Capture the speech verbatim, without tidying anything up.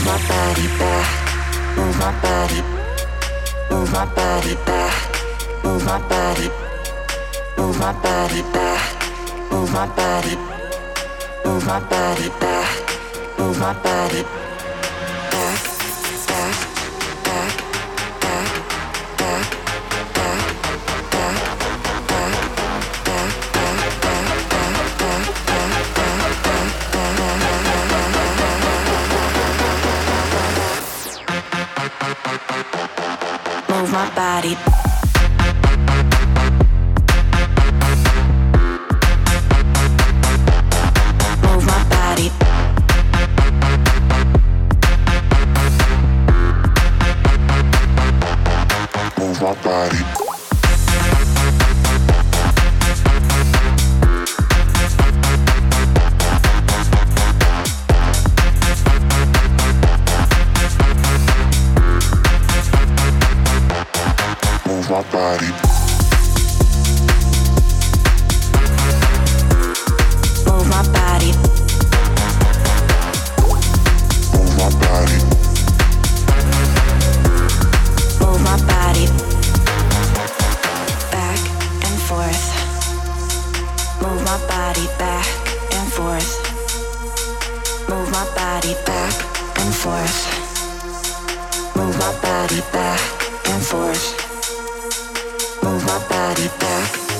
my body back, move my body, move my body back, move my body, move my body back, move my body, move my body back, move my body back, back, back, back, back, back, back, back, back, move my body. Move my body. Move my body. Move my body. Move my body. Move my body. Move my body. Back and forth. Move my body back and forth. Move my body back and forth. Move my body back and forth. Move my body back